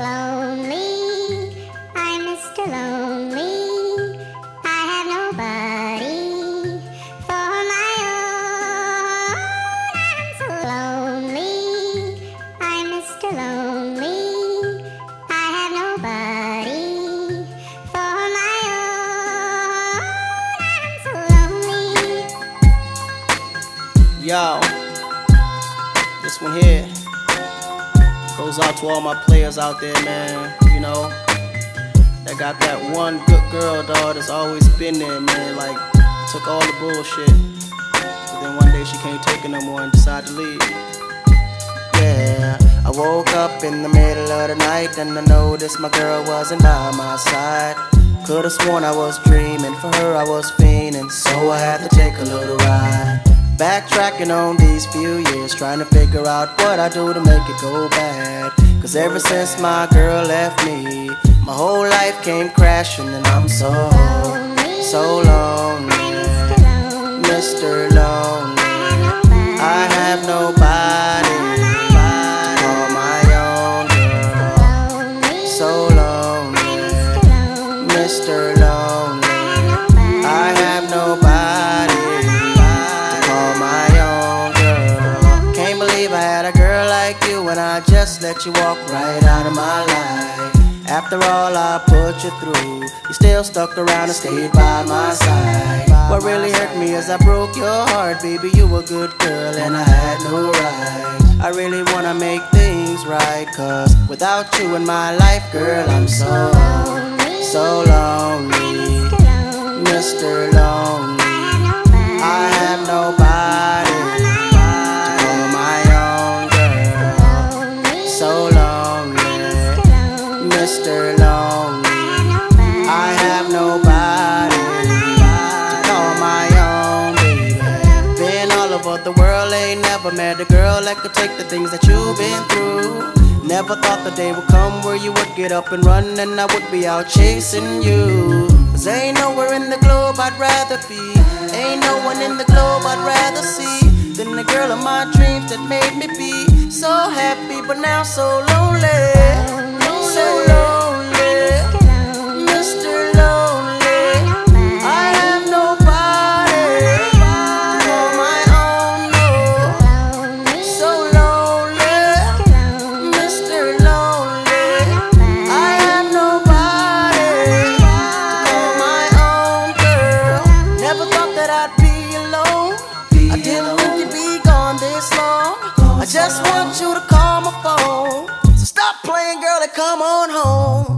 Lonely, I'm Mr. Lonely. I have nobody for my own. I'm so lonely, I'm Mr. Lonely. I have nobody for my own. I'm so lonely. Yo, this one here goes out to all my players out there, man. You know, that got that one good girl, dog, that's always been there, man. Like, took all the bullshit, but then one day she can't take it no more and decided to leave. Yeah, I woke up in the middle of the night and I noticed my girl wasn't by my side. Could've sworn I was dreaming, for her I was fiending, so I had to take a little ride. Backtracking on these few years, trying to figure out what I do to make it go bad. Cause ever since my girl left me, my whole life came crashing and I'm so lonely, Mr. Lonely. I have nobody to call my own girl. So lonely, Mr. Lonely. I have nobody to call my own girl. Can't believe I had a girl like you and I just let you walk right out of my life. After all I put you through, you still stuck around and stayed by my side. What really hurt me is I broke your heart, baby. You were a good girl and I had no right. I really wanna make things right, cause without you in my life, girl, I'm so lonely, Mr. Lonely. I have nobody to call my own girl. So lonely, Mr. Lonely. I have nobody to call my own, baby. Been all over the world, ain't never met a girl that could take the things that you've been through. Never thought the day would come where you would get up and run and I would be out chasing you. Cause ain't nowhere in the globe I'd rather be, ain't no one in the globe I'd rather see than the girl of my dreams that made me be so happy but now so lonely. So lonely, Mr. Lonely. I have nobody to call my own, no. So lonely, Mr. Lonely. I have nobody to call my own girl. Never thought that I'd be alone. I didn't think you'd be gone this long. I just want you to call my phone. So stop playing, girl, and come on home.